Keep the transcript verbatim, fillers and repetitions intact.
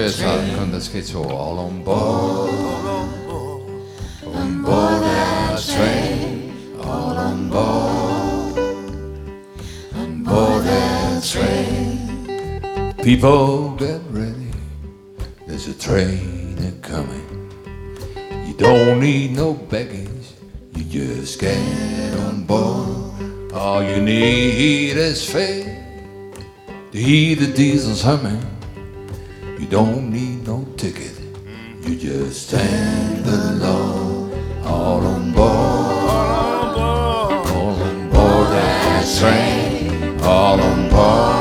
train. con the schedule all on board. On board that train, all on board. On board that train. People get ready, there's a train a-coming. You don't need no baggage, you just get on board. All you need is faith to hear the diesels humming. You don't need no ticket, you just stand alone. All on board, all on board that train, all on board.